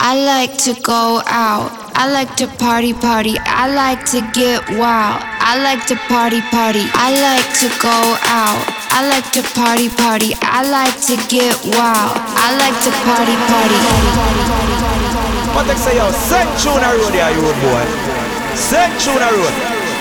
I like to go out. I like to party. I like to get wild. I like to party. I like to go out. I like to party. I like to get wild. I like to party. What they say, yo, send tune a road there, you road boy. Send tune a road.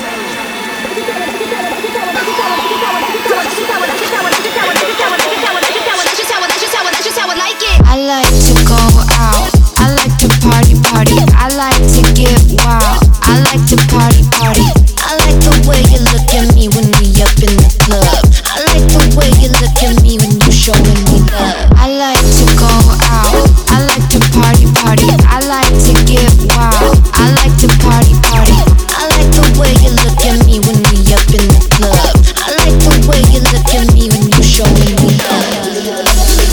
I like to go out. I like to party. I like to get wild. I like to party. I like the way you look at me when we up in the club. I like the way you look at me when you showing me love. I like to go out. I like to party. I like to get wild. I like to party. I like the way you look at me when we up in the club. I like the way you look at me when you showing me love.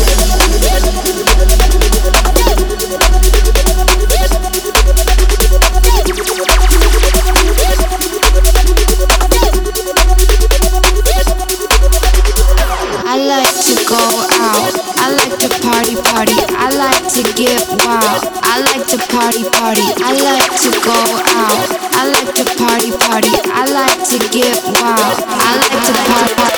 I like to go out. I like to party. I like to get wild. I like to party. I like to go out. I like to party. I like to get wild. I like to party.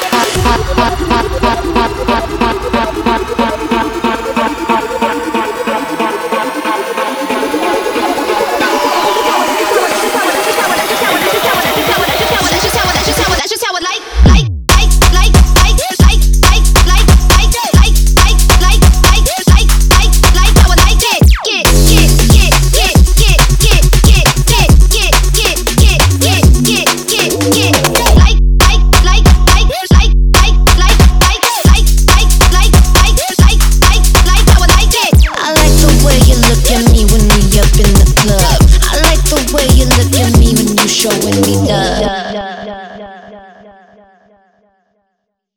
Showing me love.